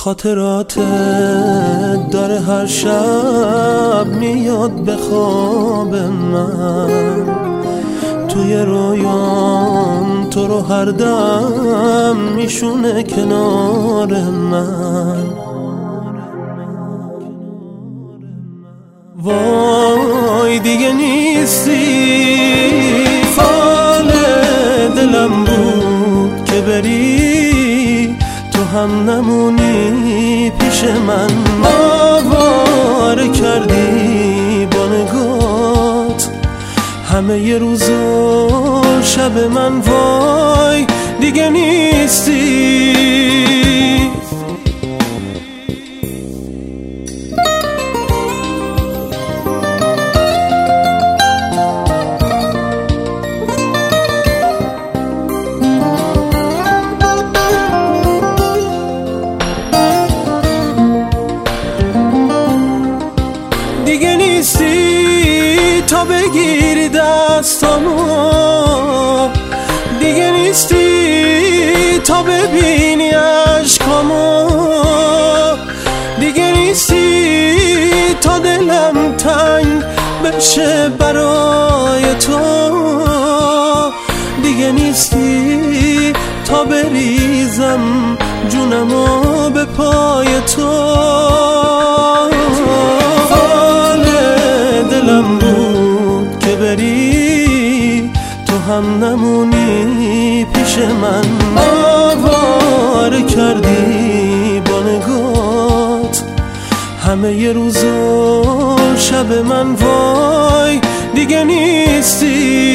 خاطراتت داره هر شب میاد به خواب من، توی رویام تو رو هر دم میشونه کنار من. وای دیگه نیستی، فال دلم بود که بری، تو هم نمونی پیش من. آواره کردی با نگات همه ی روز و شب من، وای دیگه نیستی. دیگه نیستی تا بگیری دستامو، دیگه نیستی تا ببینی عشقامو، دیگه نیستی تا دلم تنگ بشه برای تو، دیگه نیستی تا بریزم جونمو به پای تو. دلم بود که بری، تو هم نمونی پیش من. آواره کردی با نگات همه ی روز و شب من، وای دیگه نیستی.